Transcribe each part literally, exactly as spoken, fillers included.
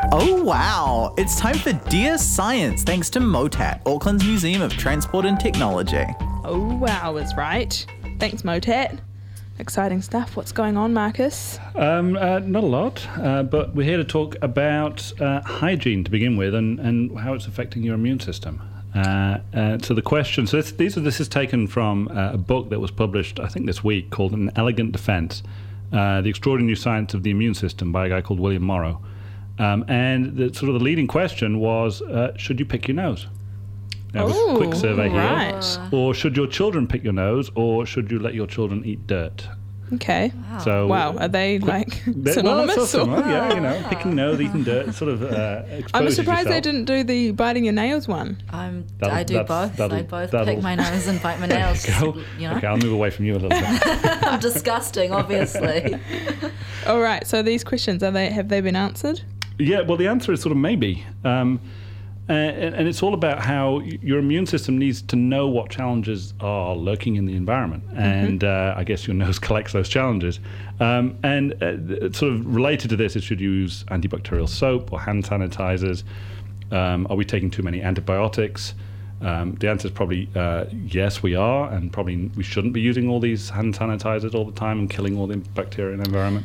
Oh wow! It's time for Dear Science, thanks to MOTAT, Auckland's Museum of Transport and Technology. Oh wow is right. Thanks, MOTAT. Exciting stuff. What's going on, Marcus? Um, uh, not a lot, uh, but we're here to talk about uh, hygiene to begin with, and, and how it's affecting your immune system. Uh, uh, so the question, so this, these are, this is taken from uh, a book that was published, I think this week, called An Elegant Defense, uh, The Extraordinary New Science of the Immune System by a guy called William Morrow. Um, and the, sort of the leading question was, uh, should you pick your nose? That was a quick survey here. Right. Or should your children pick your nose, or should you let your children eat dirt? Okay. Wow. So Wow, are they like They- synonymous? Well, it's sort or- of similar, yeah, you know, picking nose, eating dirt, sort of uh, exposes I'm surprised yourself. they didn't do the biting your nails one. I'm, That'll- I do that's- both. that'll- I both that'll- pick my nose and bite my There nails. you go. You know? Okay, I'll move away from you a little bit. I'm disgusting, obviously. All right. So these questions, are they have they been answered? Yeah, well, the answer is sort of maybe. Um, uh, and, and it's all about how y- your immune system needs to know what challenges are lurking in the environment. And uh, I guess your nose collects those challenges. Um, and uh, sort of related to this, it should use antibacterial soap or hand sanitizers. Um, are we taking too many antibiotics? Um, the answer is probably uh, yes, we are, and probably we shouldn't be using all these hand sanitizers all the time and killing all the bacteria in the environment.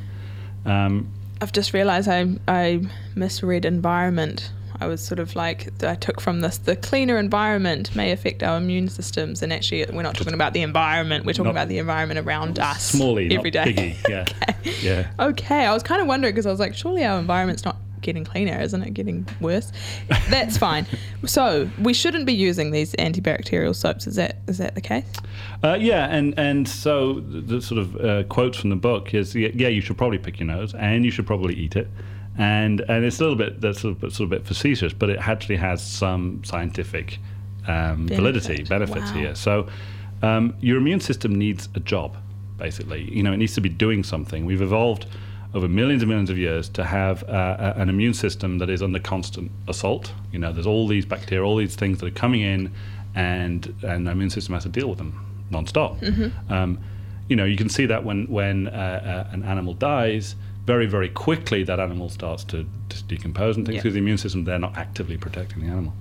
Um, I've just realised I I misread environment. I was sort of like, I took from this, the cleaner environment may affect our immune systems, and actually we're not talking about the environment, we're talking Not- about the environment around us Smally, every not day. biggie. Yeah, yeah. Okay, I was kind of wondering because I was like, surely our environment's not getting cleaner, isn't it getting worse? That's fine. So we shouldn't be using these antibacterial soaps. Is that is that the case? Uh, yeah, and and so the, the sort of uh, quotes from the book is, yeah, yeah, you should probably pick your nose, and you should probably eat it, and and it's a little bit that's sort of, sort of a bit facetious, but it actually has some scientific um, validity, Benefit. benefits Wow. here. So um, your immune system needs a job, basically. You know, it needs to be doing something. We've evolved over millions and millions of years to have uh, a- an immune system that is under constant assault. You know, there's all these bacteria, all these things that are coming in, and and the immune system has to deal with them non-stop. Mm-hmm. Um, you know, you can see that when when uh, uh, an animal dies, very very quickly that animal starts to, to decompose and things Yeah. because the immune system, they're not actively protecting the animal.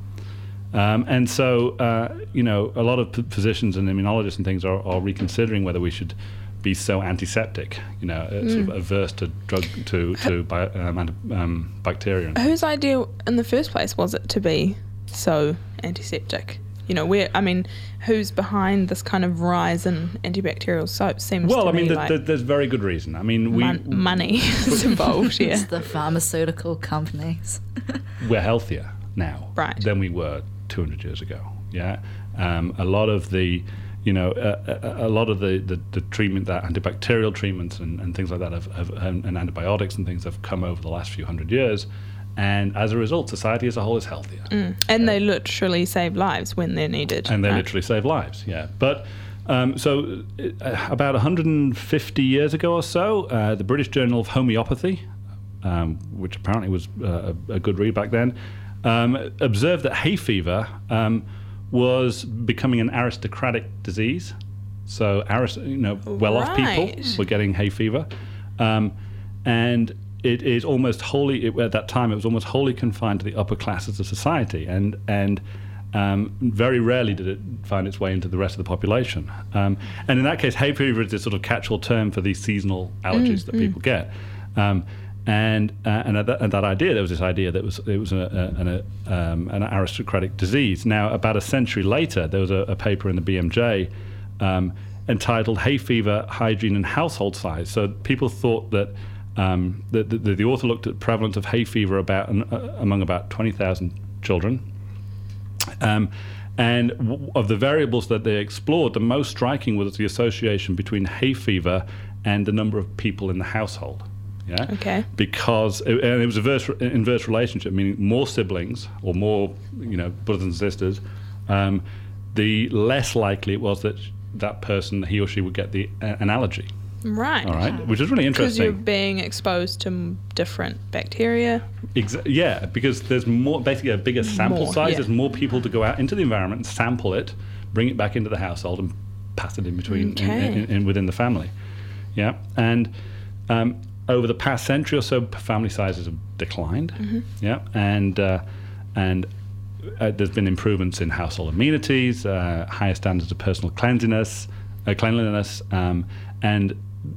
Um, and so, uh, you know, a lot of p- physicians and immunologists and things are, are reconsidering whether we should be so antiseptic, you know, uh, sort of averse to drug to to bi- um, anti- um, bacteria. And Whose idea in the first place was it to be so antiseptic? You know, where I mean, who's behind this kind of rise in antibacterial soap? Seems well, to I mean, me th- like th- there's very good reason. I mean, we mon- money is involved. Yeah, It's the pharmaceutical companies. we're healthier now Right. than we were two hundred years ago. Yeah, um, a lot of the, you know, uh, a, a lot of the, the, the treatment, that antibacterial treatments and, and things like that, have, have, and and antibiotics and things have come over the last few hundred years, and as a result, society as a whole is healthier, Mm. and they literally save lives when they're needed. and they right? literally save lives. Yeah, but. Um, so, uh, about one hundred fifty years ago or so, uh, the British Journal of Homeopathy, um, which apparently was uh, a, a good read back then, um, observed that hay fever um, was becoming an aristocratic disease. So, arist- you know, well-off people Right. were getting hay fever, um, and it is almost wholly it, at that time. It was almost wholly confined to the upper classes of society, and and um, very rarely did it find its way into the rest of the population. Um, and in that case, hay fever is this sort of catch-all term for these seasonal allergies that people get. Um, and uh, and, at that, and that idea, there was this idea that it was it was a, a, an, a, um, an aristocratic disease. Now, about a century later, there was a, a paper in the B M J um, entitled "Hay Fever, Hygiene, and Household Size." So people thought that um, the, the, the author looked at prevalence of hay fever about uh, among about twenty thousand children. Um, and w- of the variables that they explored, the most striking was the association between hay fever and the number of people in the household. Yeah. Okay. Because it, and it was a verse, inverse relationship, meaning more siblings or more, you know, brothers and sisters, um, the less likely it was that that person, he or she, would get the uh, an allergy. Right. All right, which is really Because you're interesting. being exposed to m- different bacteria. Exa- yeah, because there's more, basically a bigger sample More, size. yeah. There's more people to go out into the environment and sample it, bring it back into the household, and pass it in between, in, Okay. in, in, within the family. Yeah, and um, over the past century or so, family sizes have declined. Mm-hmm. Yeah, and uh, and uh, there's been improvements in household amenities, uh, higher standards of personal cleanliness, uh, cleanliness, um, and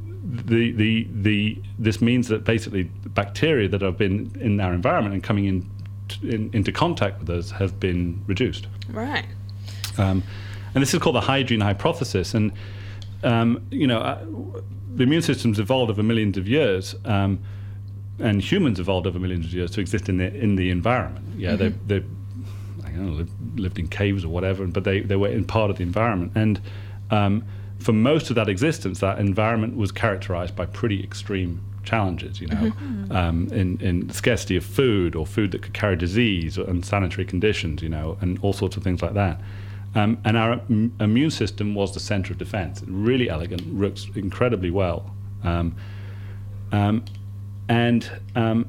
the the the this means that basically bacteria that have been in our environment and coming in, t- in into contact with us have been reduced. Right. Um, and this is called the hygiene hypothesis. And um, you know, uh, the immune system's evolved over millions of years, um, and humans evolved over millions of years to exist in the in the environment. Yeah, mm-hmm. they they I don't know lived, lived in caves or whatever, but they they were in part of the environment. And um, for most of that existence, that environment was characterized by pretty extreme challenges, you know, mm-hmm. um, in, in scarcity of food or food that could carry disease or unsanitary conditions, you know, and all sorts of things like that. Um, and our m- immune system was the center of defense. Really elegant, works incredibly well. Um, um, and um,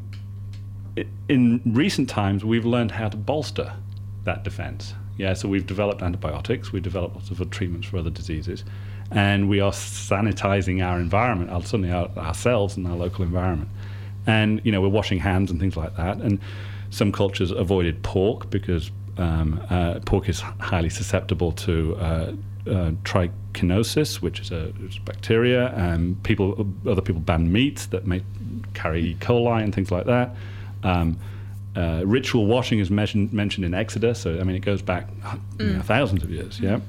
it, in recent times, we've learned how to bolster that defense. Yeah, so we've developed antibiotics, we've developed lots of other treatments for other diseases, and we are sanitizing our environment, our, certainly our, ourselves and our local environment. And, you know, we're washing hands and things like that. And some cultures avoided pork because um, uh, pork is highly susceptible to uh, uh, trichinosis, which is a, is a bacteria. And people, other people banned meats that may carry E. coli and things like that. Um, uh, ritual washing is mentioned, mentioned in Exodus. So, I mean, it goes back you know, thousands of years, yeah?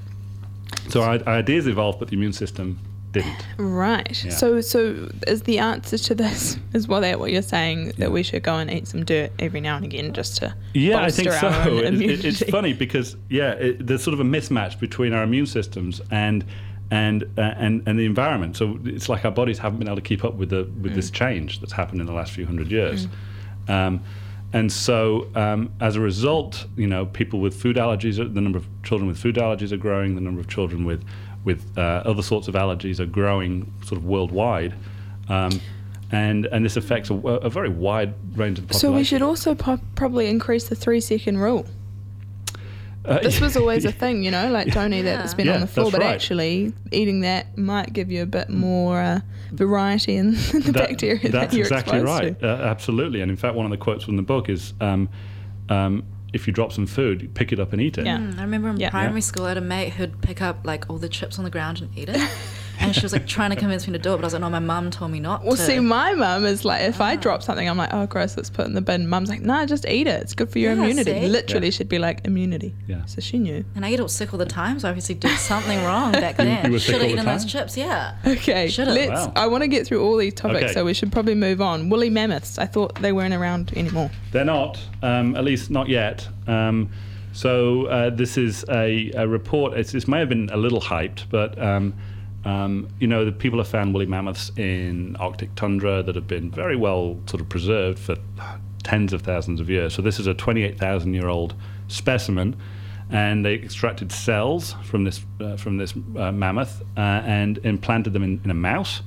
So our, our ideas evolved, but the immune system didn't. Right. Yeah. So, so is the answer to this is well that what you're saying that we should go and eat some dirt every now and again just to yeah, I bolster think so. our own It, it, immunity? it's funny because yeah, it, there's sort of a mismatch between our immune systems and and uh, and and the environment. So it's like our bodies haven't been able to keep up with the with mm. this change that's happened in the last few hundred years. Mm. Um, And so, um, as a result, you know, people with food allergies, the number of children with food allergies are growing. The number of children with with uh, other sorts of allergies are growing, sort of worldwide, um, and and this affects a, a very wide range of the population. So we should also po- probably increase the three second rule. Uh, This was always a thing, you know, like don't eat that that's been Yeah, on the floor, that's but right. actually eating that might give you a bit more uh, variety in the That- bacteria that That's you're exactly exposed right. to. Uh, absolutely. And in fact, one of the quotes from the book is, um, um, "If you drop some food, pick it up and eat it." Yeah. Mm, I remember in Yeah. primary Yeah. school, I had a mate who'd pick up like all the chips on the ground and eat it. And she was like trying to convince me to do it, but I was like, no, my mum told me not Well, to. see, my mum is like, if I drop something, I'm like, oh, gross, let's put it in the bin. Mum's like, nah, just eat it. It's good for your Yeah, immunity. see? Literally, Yeah. she'd be like, immunity. Yeah. So she knew. And I get all sick all the time, so I obviously did something wrong back then. you were sick Should all have the eaten those time? chips, yeah. Okay, Should've. let's. Wow. I want to get through all these topics, Okay. so we should probably move on. Woolly mammoths. I thought they weren't around anymore. They're not, um, at least not yet. Um, so uh, this is a, a report. It's, this may have been a little hyped, but um, um, you know, the people have found woolly mammoths in Arctic tundra that have been very well sort of preserved for tens of thousands of years. So this is a twenty-eight thousand year old specimen, and they extracted cells from this uh, from this uh, mammoth uh, and implanted them in, in a mouse.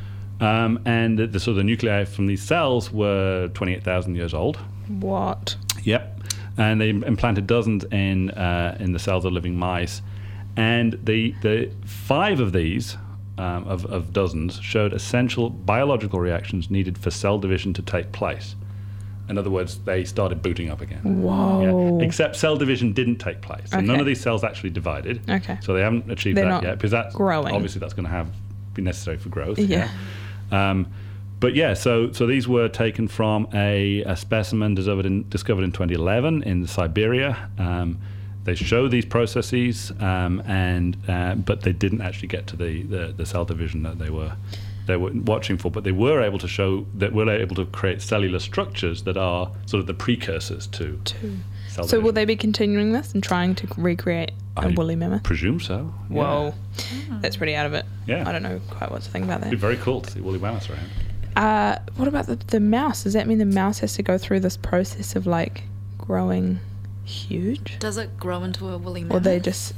Um, and the, the sort of the nuclei from these cells were twenty-eight thousand years old. What? Yep. And they implanted dozens in uh, in the cells of living mice, and the the five of these um, of, of dozens showed essential biological reactions needed for cell division to take place. In other words, they started booting up again. Whoa. Yeah. Except cell division didn't take place, so none Okay. of these cells actually divided. Okay. So they haven't achieved They're that not yet because that's growing. obviously that's going to have be necessary for growth. Yeah. Um, but yeah, so so these were taken from a, a specimen discovered in, discovered in twenty eleven in Siberia. Um, they show these processes, um, and uh, but they didn't actually get to the, the, the cell division that they were they were watching for. But they were able to show that we're able to create cellular structures that are sort of the precursors to Two. cell So will division. they be continuing this and trying to recreate a I woolly mammoth? Presume so. Yeah. Whoa. That's pretty out of it. Yeah. I don't know quite what to think about It'd be that. very cool to see woolly mammoths around. Uh, what about the, the mouse? Does that mean the mouse has to go through this process of like growing huge? Does it grow into a woolly Or mammoth? they just...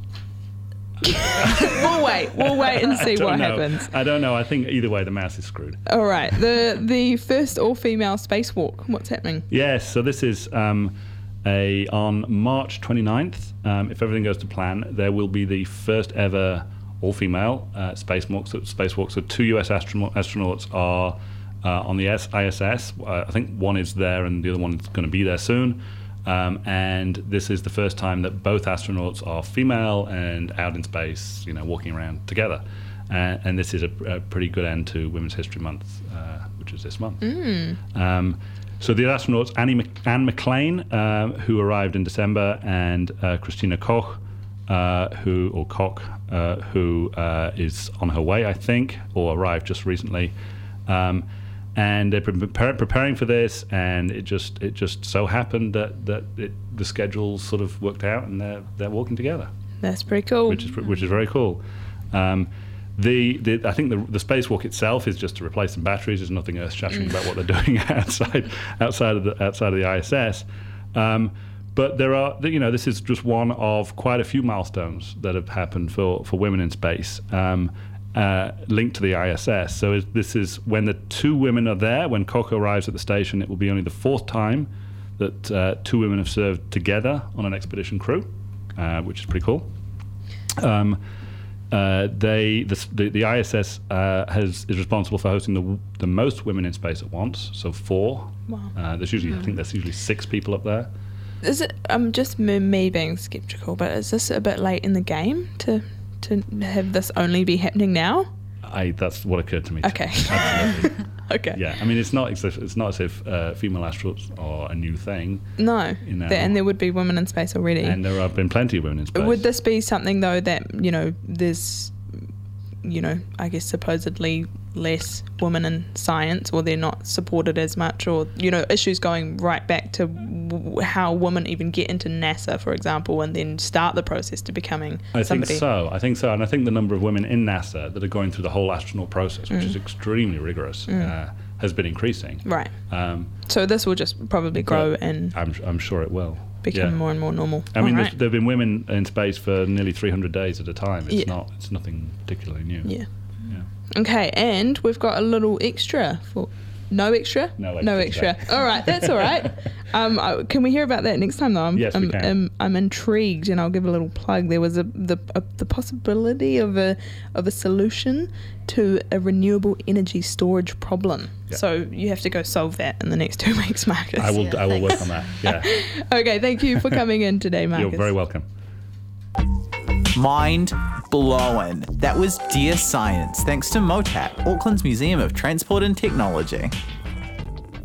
we'll wait. We'll wait and see I don't what know. happens. I don't know. I think either way, the mouse is screwed. All right. The the first all-female spacewalk. What's happening? Yes, so this is um, a on March twenty-ninth. Um, if everything goes to plan, there will be the first ever all-female uh, spacewalk. So, spacewalk. So two U S astronaut, astronauts are uh, on the S- I S S. Uh, I think one is there and the other one's going to be there soon. Um, and this is the first time that both astronauts are female and out in space, you know, walking around together. Uh, and this is a, a pretty good end to Women's History Month, uh, which is this month. Mm. Um, so the astronauts, Annie Mc- Anne McLean, uh, who arrived in December, and uh, Christina Koch, uh, who or Koch, uh, who uh, is on her way, I think, or arrived just recently. Um, and they've been prepar- preparing for this, and it just it just so happened that that it, the schedules sort of worked out, and they're they're walking together. That's pretty cool. Which is which is very cool. Um, The, the I think the the spacewalk itself is just to replace some batteries. There's nothing earth-shattering about what they're doing outside outside of the outside of the I S S. Um, but there are, you know, this is just one of quite a few milestones that have happened for, for women in space, um, uh, linked to the I S S. So is, this is when the two women are there. When Koch arrives at the station, it will be only the fourth time that uh, two women have served together on an expedition crew, uh, which is pretty cool. Um, Uh, they the, the the I S S uh, has is responsible for hosting the the most women in space at once, so four. Wow. Uh, there's usually I think there's usually six people up there. Is it? I'm just me, me being skeptical, but is this a bit late in the game to to have this only be happening now? I that's what occurred to me. Okay. Absolutely. Okay. Yeah, I mean it's not as if, it's not as if uh, female astronauts are a new thing. No. You know. There- and there would be women in space already. And there have been plenty of women in space. Would this be something though that, you know, there's, you know, I guess supposedly less women in science, or they're not supported as much, or, you know, issues going right back to w- how women even get into NASA, for example, and then start the process to becoming I somebody. think so. I think so, and I think the number of women in NASA that are going through the whole astronaut process, which Mm. is extremely rigorous, uh, has been increasing. Right. Um, So this will just probably grow but and I'm I'm sure it will become Yeah. more and more normal. I mean, All there's, right. there have been women in space for nearly three hundred days at a time. It's Yeah. not. It's nothing particularly new. Yeah. Yeah. Okay, and we've got a little extra for no extra, No no extra extra. All right, that's all right. Um, I- can we hear about that next time though? I'm, Yes, we I'm, can. I'm, I'm intrigued, and I'll give a little plug. There was a the a, the possibility of a of a solution to a renewable energy storage problem. Yeah. So you have to go solve that in the next two weeks, Marcus. I will. Yeah, I will work thanks. on that. Yeah. Okay, thank you for coming in today, Marcus. You're very welcome. Mind blowing. That was Dear Science, thanks to MOTAT, Auckland's Museum of Transport and Technology.